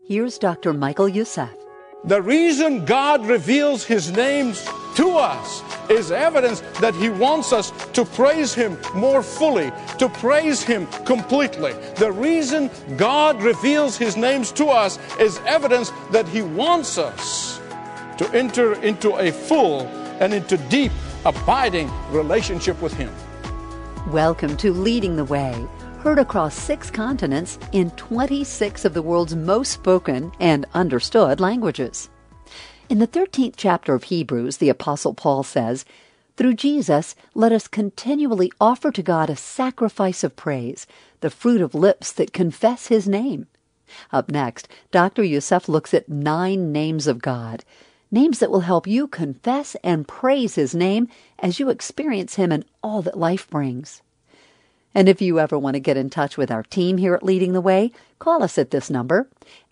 Here's Dr. Michael Youssef. The reason God reveals His names to us is evidence that He wants us to praise Him more fully, to praise Him completely. The reason God reveals His names to us is evidence that He wants us to enter into a full and into deep, abiding relationship with Him. Welcome to Leading the Way, heard across 6 continents in 26 of the world's most spoken and understood languages. In the 13th chapter of Hebrews, the Apostle Paul says, "Through Jesus, let us continually offer to God a sacrifice of praise, the fruit of lips that confess His name." Up next, Dr. Youssef looks at 9 names of God, names that will help you confess and praise His name as you experience Him in all that life brings. And if you ever want to get in touch with our team here at Leading the Way, call us at this number,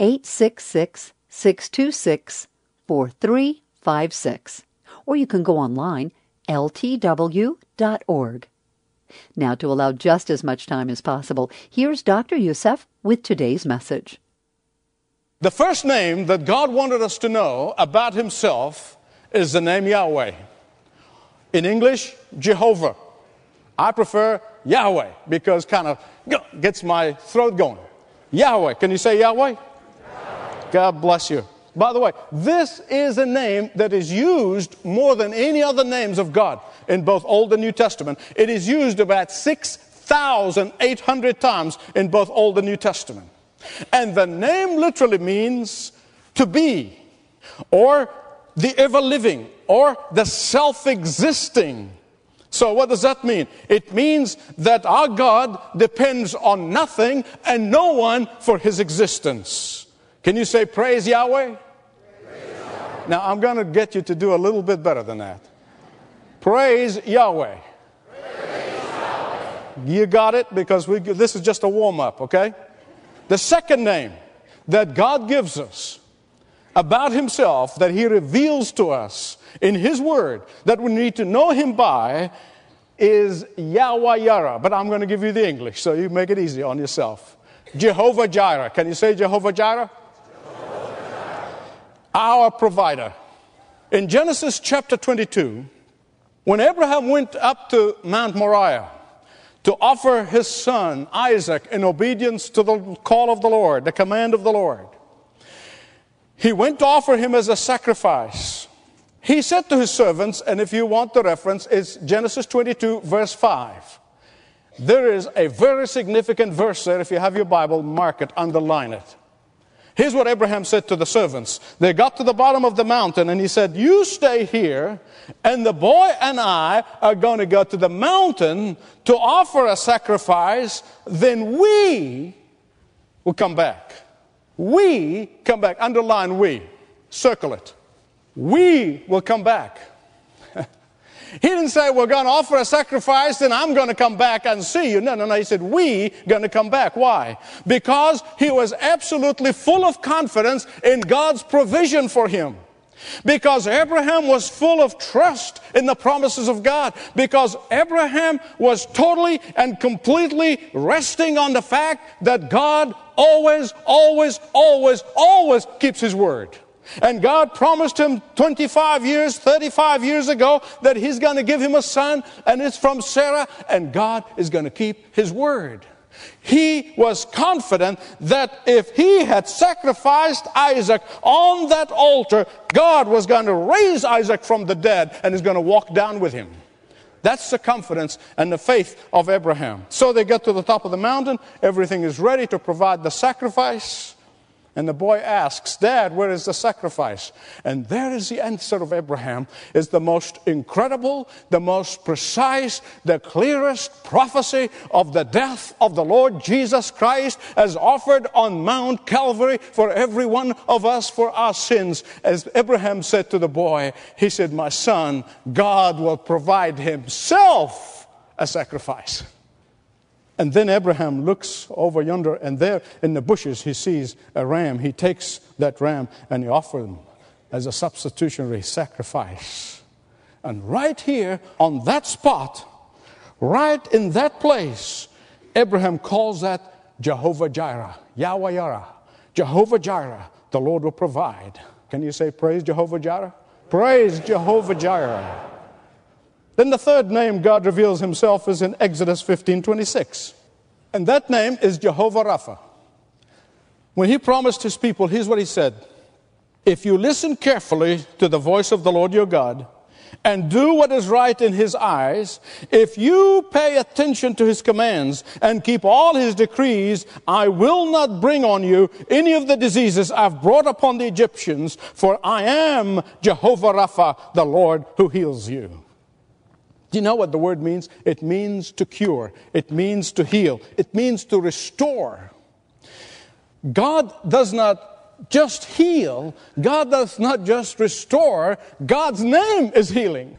866-626-4356. Or you can go online, ltw.org. Now, to allow just as much time as possible, here's Dr. Youssef with today's message. The first name that God wanted us to know about Himself is the name Yahweh. In English, Jehovah. I prefer Yahweh because kind of gets my throat going. Yahweh. Can you say Yahweh? Yahweh. God bless you. By the way, this is a name that is used more than any other names of God in both Old and New Testament. It is used about 6,800 times in both Old and New Testament. And the name literally means to be, or the ever-living, or the self-existing. So what does that mean? It means that our God depends on nothing and no one for His existence. Can you say, praise Yahweh? Praise Yahweh. Now, I'm going to get you to do a little bit better than that. Praise Yahweh. Praise Yahweh. You got it? Because this is just a warm-up, okay? The second name that God gives us about Himself, that He reveals to us in His Word, that we need to know Him by, is Yahweh. But I'm going to give you the English, so you make it easy on yourself. Jehovah Jireh. Can you say Jehovah Jireh? Jehovah Jireh. Our provider. In Genesis chapter 22, when Abraham went up to Mount Moriah to offer his son Isaac in obedience to the call of the Lord, the command of the Lord, he went to offer him as a sacrifice. He said to his servants, and if you want the reference, it's Genesis 22, verse 5. There is a very significant verse there. If you have your Bible, mark it, underline it. Here's what Abraham said to the servants. They got to the bottom of the mountain, and he said, "You stay here, and the boy and I are going to go to the mountain to offer a sacrifice. Then we will come back." We come back. Underline we. Circle it. We will come back. He didn't say, we're going to offer a sacrifice, then I'm going to come back and see you. No. He said, we going to come back. Why? Because he was absolutely full of confidence in God's provision for him. Because Abraham was full of trust in the promises of God. Because Abraham was totally and completely resting on the fact that God always keeps His word. And God promised him 25 years, 35 years ago that He's going to give him a son, and it's from Sarah, and God is going to keep His word. He was confident that if he had sacrificed Isaac on that altar, God was going to raise Isaac from the dead and is going to walk down with him. That's the confidence and the faith of Abraham. So they get to the top of the mountain. Everything is ready to provide the sacrifice. And the boy asks, "Dad, where is the sacrifice?" And there is the answer of Abraham. Is the most incredible, the most precise, the clearest prophecy of the death of the Lord Jesus Christ as offered on Mount Calvary for every one of us for our sins. As Abraham said to the boy, he said, "My son, God will provide Himself a sacrifice." And then Abraham looks over yonder, and there in the bushes he sees a ram. He takes that ram and he offers him as a substitutionary sacrifice. And right here on that spot, right in that place, Abraham calls that Jehovah Jireh, Yahweh Jireh. Jehovah Jireh, the Lord will provide. Can you say praise Jehovah Jireh? Praise Jehovah Jireh. Then the third name God reveals himself is in Exodus 15:26. And that name is Jehovah Rapha. When he promised his people, here's what he said. If you listen carefully to the voice of the Lord your God and do what is right in his eyes, if you pay attention to his commands and keep all his decrees, I will not bring on you any of the diseases I've brought upon the Egyptians, for I am Jehovah Rapha, the Lord who heals you. Do you know what the word means? It means to cure. It means to heal. It means to restore. God does not just heal. God does not just restore. God's name is healing.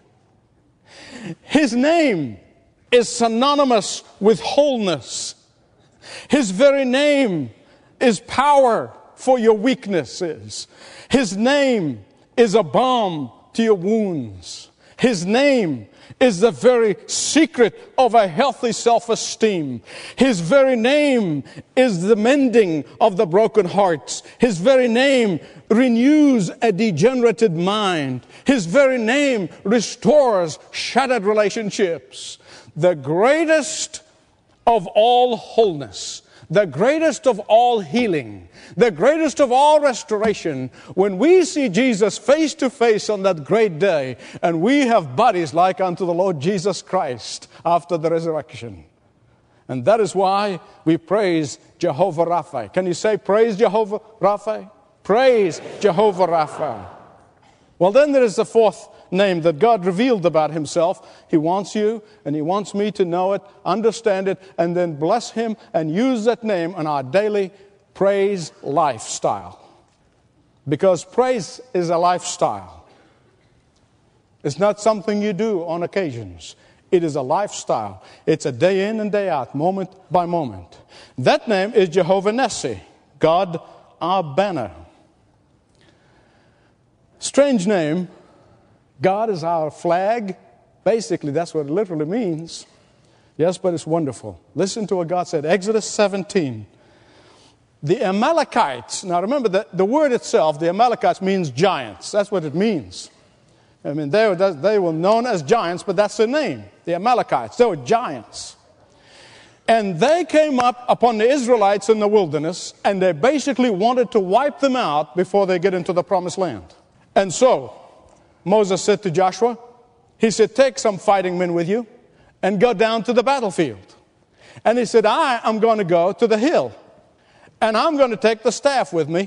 His name is synonymous with wholeness. His very name is power for your weaknesses. His name is a balm to your wounds. His name is the very secret of a healthy self-esteem. His very name is the mending of the broken hearts. His very name renews a degenerated mind. His very name restores shattered relationships. The greatest of all wholeness, the greatest of all healing, the greatest of all restoration, when we see Jesus face to face on that great day, and we have bodies like unto the Lord Jesus Christ after the resurrection. And that is why we praise Jehovah Rapha. Can you say praise Jehovah Rapha? Praise Jehovah Rapha. Well, then there is the fourth name that God revealed about himself. He wants you and he wants me to know it, understand it, and then bless him and use that name in our daily praise lifestyle. Because praise is a lifestyle. It's not something you do on occasions. It is a lifestyle. It's a day in and day out, moment by moment. That name is Jehovah Nissi, God our banner. Strange name. God is our flag. Basically, that's what it literally means. Yes, but it's wonderful. Listen to what God said. Exodus 17. The Amalekites. Now remember that the word itself, the Amalekites, means giants. That's what it means. I mean, they were known as giants, but that's their name. The Amalekites. They were giants. And they came up upon the Israelites in the wilderness, and they basically wanted to wipe them out before they get into the promised land. And so Moses said to Joshua, he said, take some fighting men with you and go down to the battlefield. And he said, I am going to go to the hill, and I'm going to take the staff with me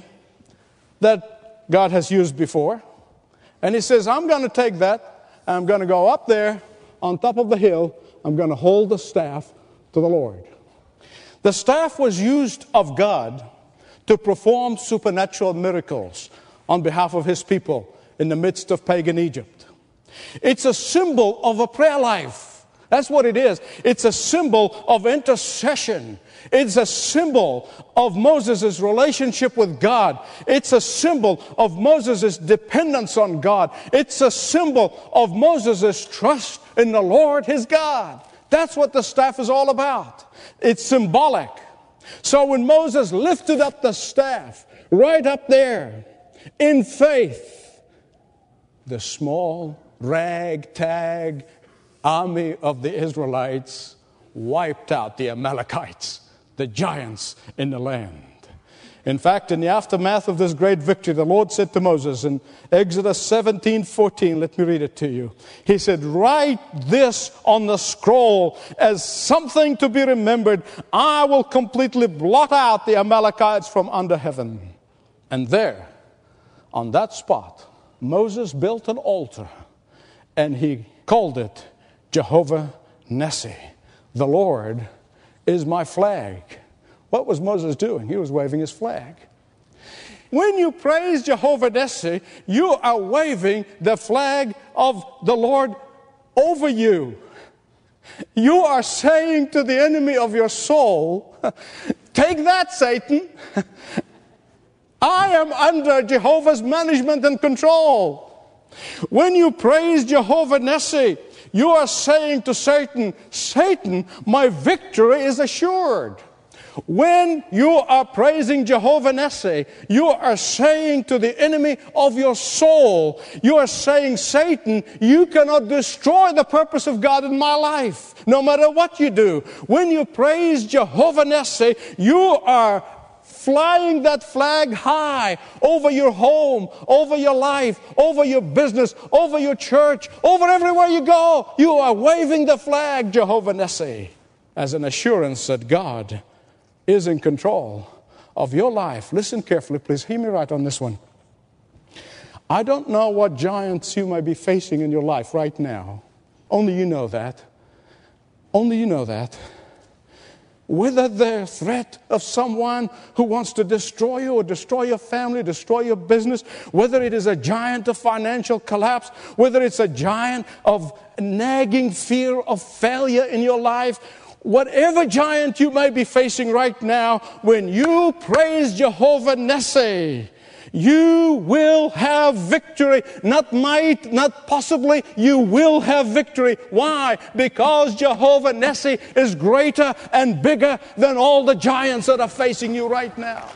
that God has used before. And he says, I'm going to take that, and I'm going to go up there on top of the hill. I'm going to hold the staff to the Lord. The staff was used of God to perform supernatural miracles on behalf of his people in the midst of pagan Egypt. It's a symbol of a prayer life. That's what it is. It's a symbol of intercession. It's a symbol of Moses' relationship with God. It's a symbol of Moses' dependence on God. It's a symbol of Moses' trust in the Lord his God. That's what the staff is all about. It's symbolic. So when Moses lifted up the staff right up there in faith, the small ragtag army of the Israelites wiped out the Amalekites, the giants in the land. In fact, in the aftermath of this great victory, the Lord said to Moses in Exodus 17:14, let me read it to you. He said, write this on the scroll as something to be remembered. I will completely blot out the Amalekites from under heaven. And there, on that spot, Moses built an altar, and he called it Jehovah Nissi. The Lord is my flag. What was Moses doing? He was waving his flag. When you praise Jehovah Nissi, you are waving the flag of the Lord over you. You are saying to the enemy of your soul, take that, Satan. I am under Jehovah's management and control. When you praise Jehovah Nissi, you are saying to Satan, Satan, my victory is assured. When you are praising Jehovah Nissi, you are saying to the enemy of your soul, you are saying, Satan, you cannot destroy the purpose of God in my life, no matter what you do. When you praise Jehovah Nissi, you are flying that flag high over your home, over your life, over your business, over your church, over everywhere you go. You are waving the flag, Jehovah Nissi, as an assurance that God is in control of your life. Listen carefully, please. Hear me right on this one. I don't know what giants you may be facing in your life right now. Only you know that. Only you know that. Whether they're a threat of someone who wants to destroy you or destroy your family, destroy your business, whether it is a giant of financial collapse, whether it's a giant of nagging fear of failure in your life, whatever giant you may be facing right now, when you praise Jehovah Nissi, you will have victory. Not might, not possibly, you will have victory. Why? Because Jehovah Nissi is greater and bigger than all the giants that are facing you right now.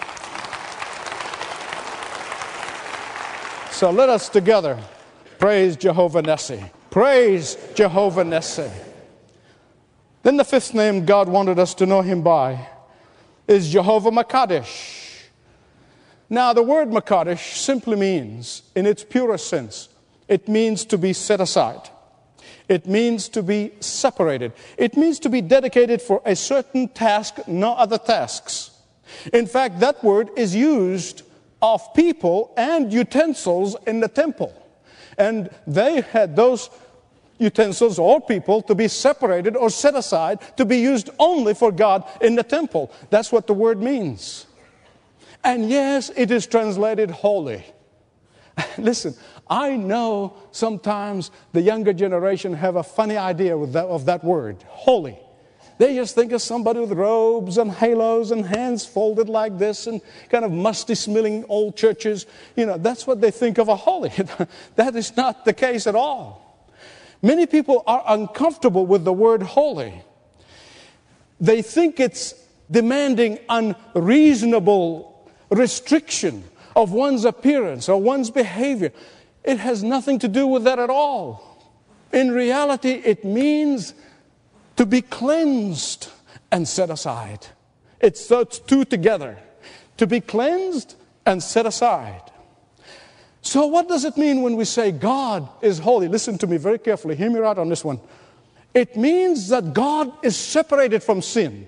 So let us together praise Jehovah Nissi. Praise Jehovah Nissi. Then the fifth name God wanted us to know Him by is Jehovah Makadesh. Now, the word Makadesh simply means, in its purest sense, it means to be set aside. It means to be separated. It means to be dedicated for a certain task, no other tasks. In fact, that word is used of people and utensils in the temple. And they had those utensils or people to be separated or set aside to be used only for God in the temple. That's what the word means. And yes, it is translated holy. Listen, I know sometimes the younger generation have a funny idea of that word, holy. They just think of somebody with robes and halos and hands folded like this and kind of musty-smelling old churches. You know, that's what they think of a holy. That is not the case at all. Many people are uncomfortable with the word holy. They think it's demanding unreasonable restriction of one's appearance or one's behavior. It has nothing to do with that at all. In reality, it means to be cleansed and set aside. It's two together. To be cleansed and set aside. So what does it mean when we say God is holy? Listen to me very carefully. Hear me right on this one. It means that God is separated from sin.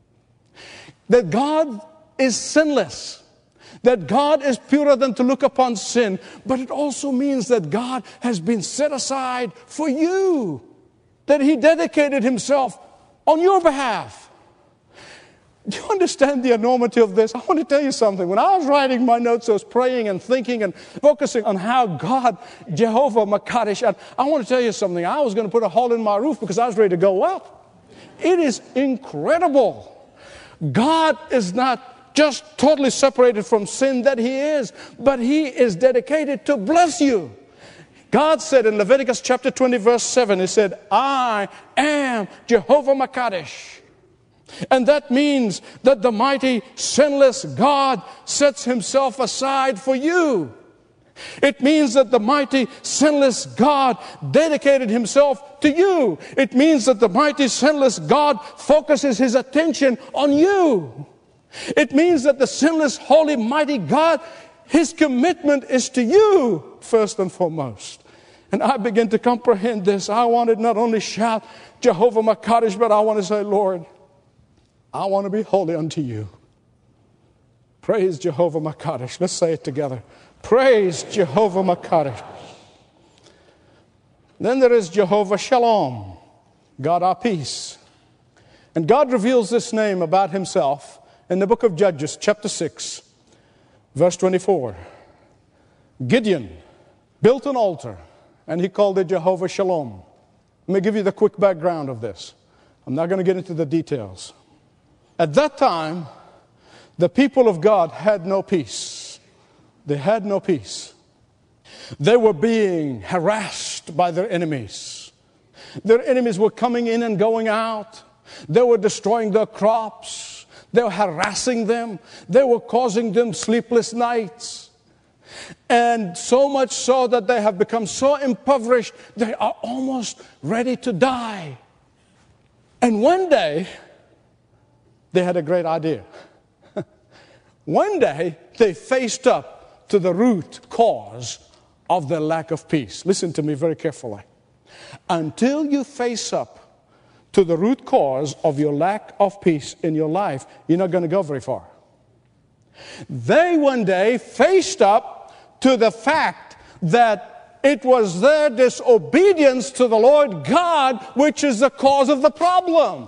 That God is sinless. That God is purer than to look upon sin. But it also means that God has been set aside for you. That He dedicated Himself on your behalf. Do you understand the enormity of this? I want to tell you something. When I was writing my notes, I was praying and thinking and focusing on how God, Jehovah Makadesh, and I want to tell you something. I was going to put a hole in my roof because I was ready to go up. It is incredible. God is not just totally separated from sin that He is, but He is dedicated to bless you. God said in Leviticus chapter 20 verse 7, He said, I am Jehovah Makadesh. And that means that the mighty, sinless God sets Himself aside for you. It means that the mighty, sinless God dedicated Himself to you. It means that the mighty, sinless God focuses His attention on you. It means that the sinless, holy, mighty God, His commitment is to you first and foremost. And I begin to comprehend this. I want to not only shout Jehovah Makadesh, but I want to say, Lord, I want to be holy unto you. Praise Jehovah Makadesh. Let's say it together. Praise Jehovah Makadesh. Then there is Jehovah Shalom, God our peace. And God reveals this name about Himself in the book of Judges, chapter 6, verse 24. Gideon built an altar, and he called it Jehovah Shalom. Let me give you the quick background of this. I'm not going to get into the details. At that time, the people of God had no peace. They had no peace. They were being harassed by their enemies. Their enemies were coming in and going out. They were destroying their crops. They were harassing them. They were causing them sleepless nights. And so much so that they have become so impoverished, they are almost ready to die. And one day, they had a great idea. One day, they faced up to the root cause of their lack of peace. Listen to me very carefully. Until you face up to the root cause of your lack of peace in your life, you're not going to go very far. They one day faced up to the fact that it was their disobedience to the Lord God which is the cause of the problem.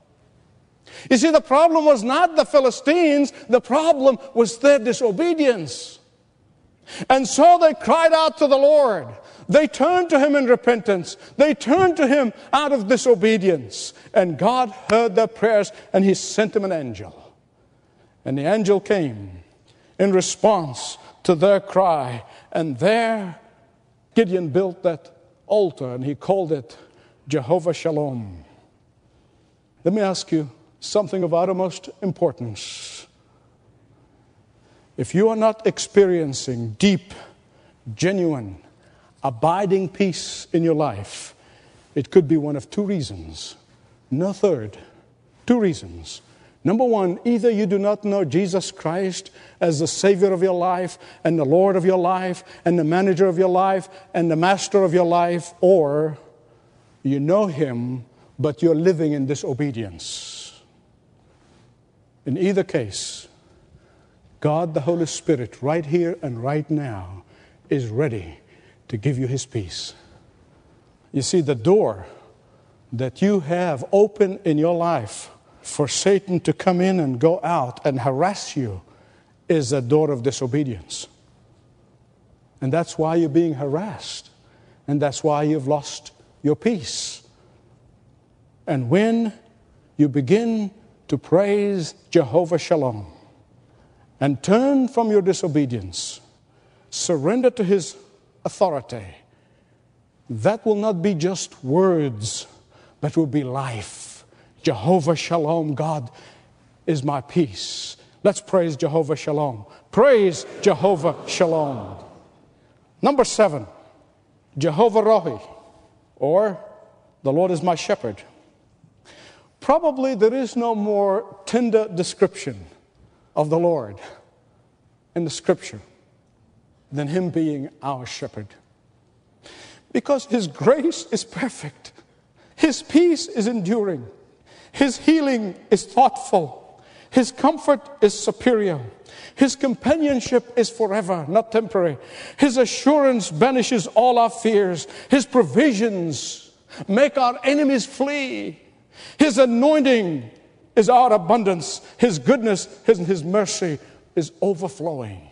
You see, the problem was not the Philistines, the problem was their disobedience. And so they cried out to the Lord. They turned to Him in repentance. They turned to Him out of disobedience. And God heard their prayers, and He sent them an angel. And the angel came in response to their cry. And there Gideon built that altar, and he called it Jehovah Shalom. Let me ask you something of uttermost importance. If you are not experiencing deep, genuine, abiding peace in your life, it could be one of two reasons. No third. Two reasons. Number one, either you do not know Jesus Christ as the Savior of your life and the Lord of your life and the manager of your life and the master of your life, or you know Him, but you're living in disobedience. In either case, God the Holy Spirit right here and right now is ready to give you His peace. You see, the door that you have open in your life for Satan to come in and go out and harass you is a door of disobedience. And that's why you're being harassed. And that's why you've lost your peace. And when you begin to praise Jehovah Shalom and turn from your disobedience, surrender to His authority, that will not be just words, but will be life. Jehovah Shalom, God is my peace. Let's praise Jehovah Shalom. Praise Jehovah Shalom. Number 7, Jehovah Rohi, or the Lord is my shepherd. Probably there is no more tender description of the Lord in the Scripture than Him being our shepherd. Because His grace is perfect. His peace is enduring. His healing is thoughtful. His comfort is superior. His companionship is forever, not temporary. His assurance banishes all our fears. His provisions make our enemies flee. His anointing is our abundance. His goodness and His mercy is overflowing.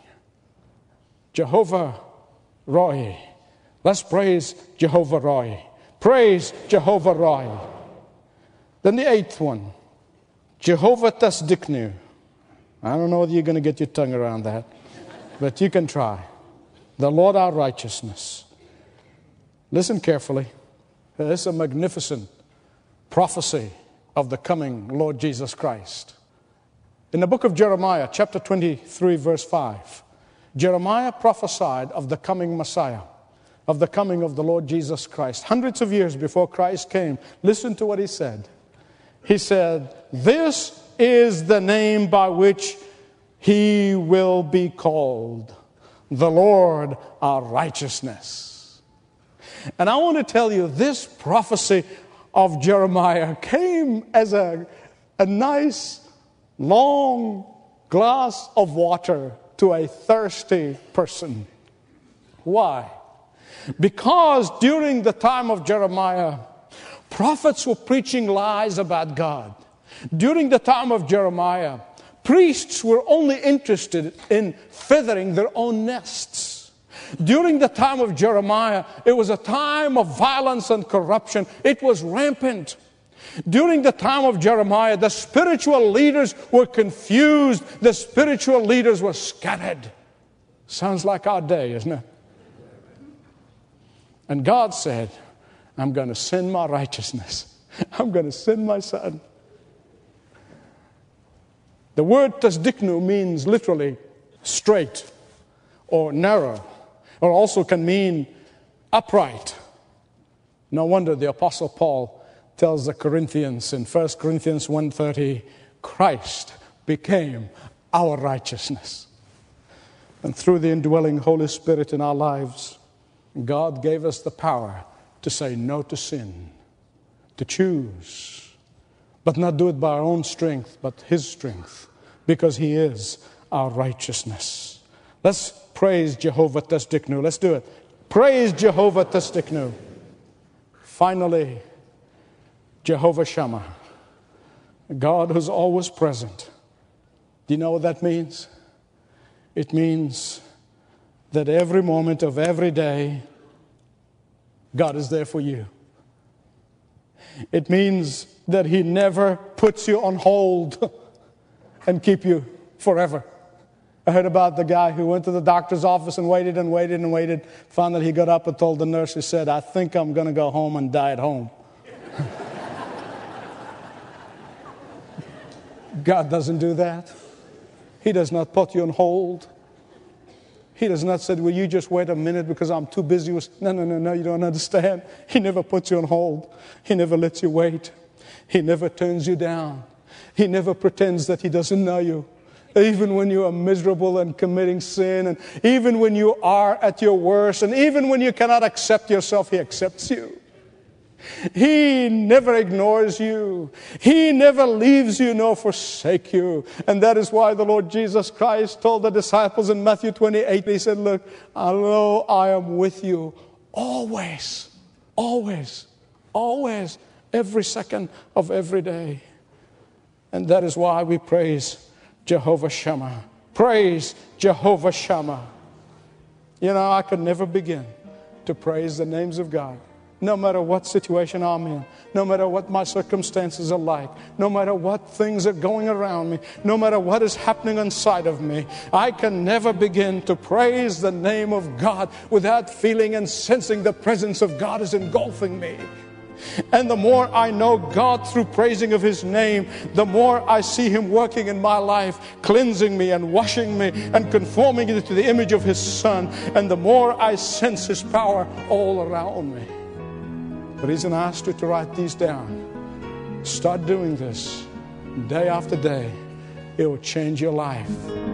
Jehovah Rohi. Let's praise Jehovah Rohi. Praise Jehovah Rohi. Then the 8th one, Jehovah Tasdiknu. I don't know whether you're going to get your tongue around that, but you can try. The Lord our righteousness. Listen carefully. This is a magnificent prophecy of the coming Lord Jesus Christ. In the book of Jeremiah, chapter 23, verse 5, Jeremiah prophesied of the coming Messiah, of the coming of the Lord Jesus Christ. Hundreds of years before Christ came, listen to what he said. He said, "This is the name by which He will be called, the Lord our righteousness." And I want to tell you, this prophecy of Jeremiah came as a nice, long glass of water to a thirsty person. Why? Because during the time of Jeremiah, prophets were preaching lies about God. During the time of Jeremiah, priests were only interested in feathering their own nests. During the time of Jeremiah, it was a time of violence and corruption. It was rampant. During the time of Jeremiah, the spiritual leaders were confused. The spiritual leaders were scattered. Sounds like our day, isn't it? And God said, I'm going to send my righteousness. I'm going to send my Son. The word tasdiknu means literally straight or narrow, or also can mean upright. No wonder the Apostle Paul tells the Corinthians in 1 Corinthians 1:30, Christ became our righteousness. And through the indwelling Holy Spirit in our lives, God gave us the power to say no to sin, to choose, but not do it by our own strength, but His strength, because He is our righteousness. Let's praise Jehovah Tasdiknu. Let's do it. Praise Jehovah Tasdiknu. Finally, Jehovah Shammah, God who's always present. Do you know what that means? It means that every moment of every day, God is there for you. It means that He never puts you on hold and keep you forever. I heard about the guy who went to the doctor's office and waited and waited and waited, found that he got up and told the nurse, he said, I think I'm going to go home and die at home. God doesn't do that. He does not put you on hold. He does not say, will you just wait a minute because I'm too busy with... No, you don't understand. He never puts you on hold. He never lets you wait. He never turns you down. He never pretends that He doesn't know you. Even when you are miserable and committing sin, and even when you are at your worst, and even when you cannot accept yourself, He accepts you. He never ignores you. He never leaves you nor forsake you. And that is why the Lord Jesus Christ told the disciples in Matthew 28, He said, look, lo, I am with you always, always, always, every second of every day. And that is why we praise Jehovah Shammah. Praise Jehovah Shammah. You know, I could never begin to praise the names of God. No matter what situation I'm in, no matter what my circumstances are like, no matter what things are going around me, no matter what is happening inside of me, I can never begin to praise the name of God without feeling and sensing the presence of God is engulfing me. And the more I know God through praising of His name, the more I see Him working in my life, cleansing me and washing me and conforming it to the image of His Son. And the more I sense His power all around me. The reason I asked you to write these down, start doing this day after day. It will change your life.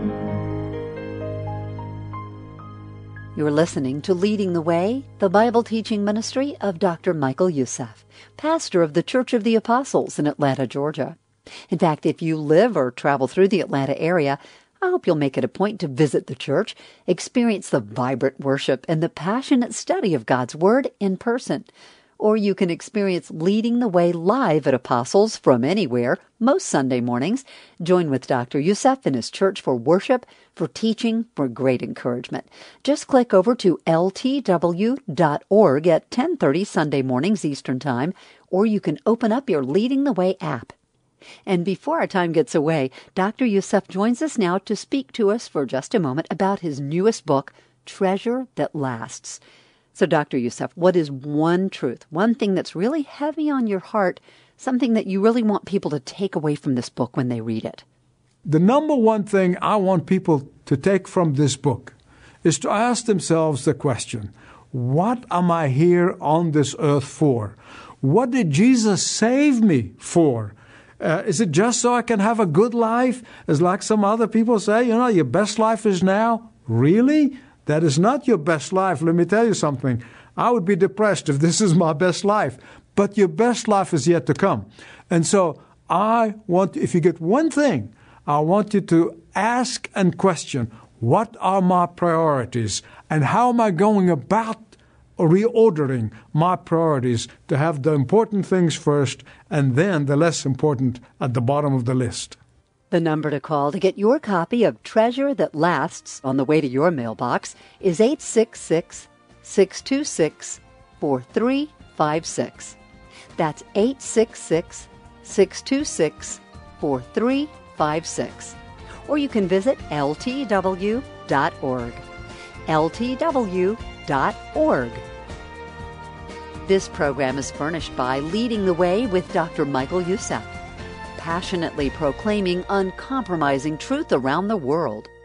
You're listening to Leading the Way, the Bible teaching ministry of Dr. Michael Youssef, pastor of the Church of the Apostles in Atlanta, Georgia. In fact, if you live or travel through the Atlanta area, I hope you'll make it a point to visit the church, experience the vibrant worship and the passionate study of God's Word in person. Or you can experience Leading the Way live at Apostles from anywhere, most Sunday mornings. Join with Dr. Youssef in his church for worship, for teaching, for great encouragement. Just click over to ltw.org at 10:30 Sunday mornings Eastern Time, or you can open up your Leading the Way app. And before our time gets away, Dr. Youssef joins us now to speak to us for just a moment about his newest book, Treasure That Lasts. So, Dr. Youssef, what is one truth, one thing that's really heavy on your heart, something that you really want people to take away from this book when they read it? The number one thing I want people to take from this book is to ask themselves the question, what am I here on this earth for? What did Jesus save me for? Is it just so I can have a good life? As like some other people say, your best life is now. Really? That is not your best life. Let me tell you something. I would be depressed if this is my best life. But your best life is yet to come. And so if you get one thing, I want you to ask and question, what are my priorities? And how am I going about reordering my priorities to have the important things first and then the less important at the bottom of the list? The number to call to get your copy of Treasure That Lasts on the way to your mailbox is 866-626-4356. That's 866-626-4356. Or you can visit ltw.org. ltw.org. This program is furnished by Leading the Way with Dr. Michael Youssef. passionately proclaiming uncompromising truth around the world.